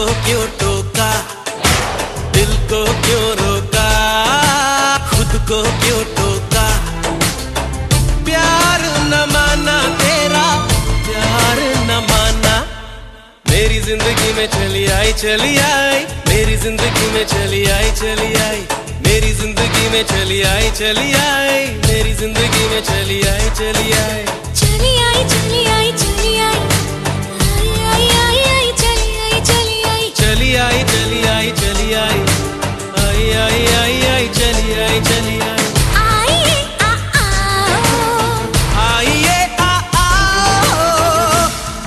क्यों टोका, दिल को क्यों रोका, खुद को क्यों टोका। प्यार न माना तेरा, प्यार न माना। मेरी जिंदगी में चली आई चली आई, मेरी जिंदगी में चली आई चली आई, मेरी जिंदगी में चली आई चली आई, मेरी जिंदगी में चली आई चली आई, चली आई चली आई चली आई, आई आई आई चली आई चली आई, चली आई चली आई चली आई, आई आई आई आई चली आई चली आई। आइए आ आओ, आइए आ आओ,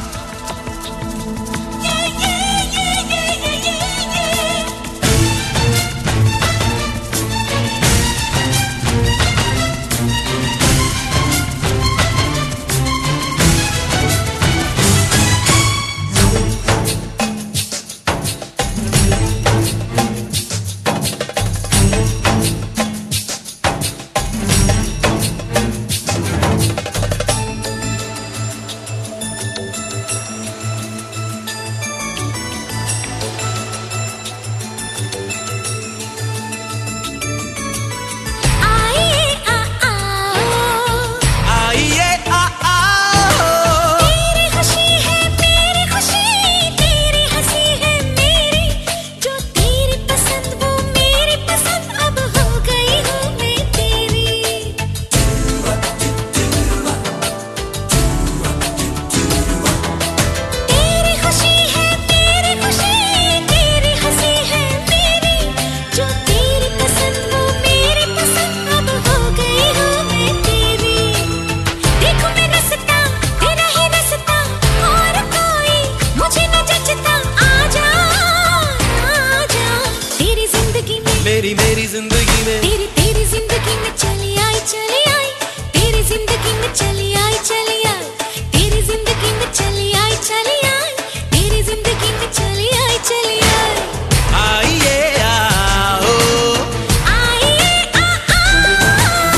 मेरी जिंदगी में, तेरी जिंदगी में चली आई चली आई, तेरी जिंदगी में चली आई चली आई, तेरी जिंदगी में चली आई चली आई, तेरी जिंदगी में चली आई चली आई। आइए आओ, आइए आ आओ,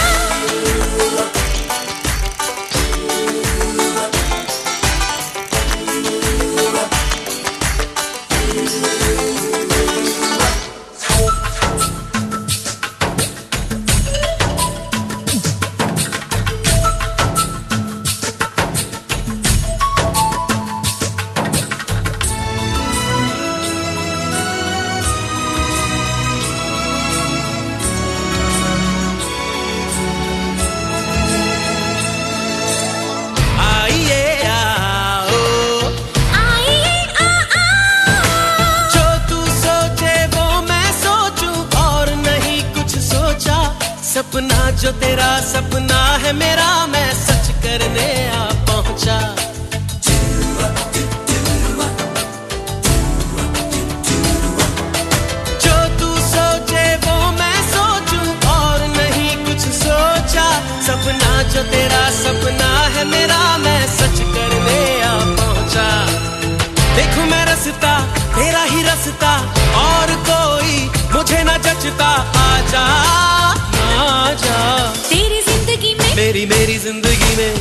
सपना जो तेरा सपना है मेरा, मैं सच करने आ पहुंचा। जो तू सोचे वो मैं सोचूं, और नहीं कुछ सोचा। सपना जो तेरा सपना है मेरा, मैं सच करने आ पहुंचा। देखूं मैं रास्ता तेरा ही रास्ता, और कोई मुझे न जचता। आजा आजा तेरी जिंदगी में, मेरी जिंदगी में,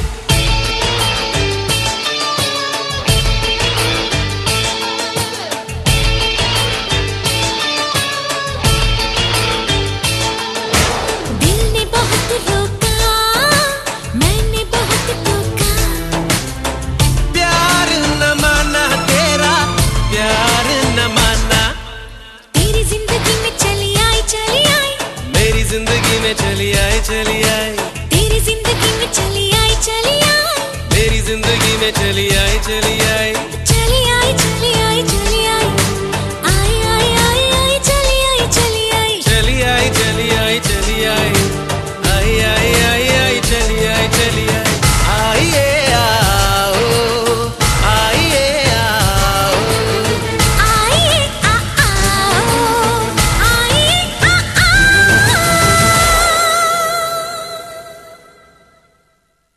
दिल ने बहुत रोका, मैंने बहुत टोका। प्यार न माना तेरा, प्यार न माना। तेरी जिंदगी में चली आई चली आई, मेरी जिंदगी में चली आई चली आई, तेरी जिंदगी में चली आई चली आई, मेरी जिंदगी में चली आई चली आई।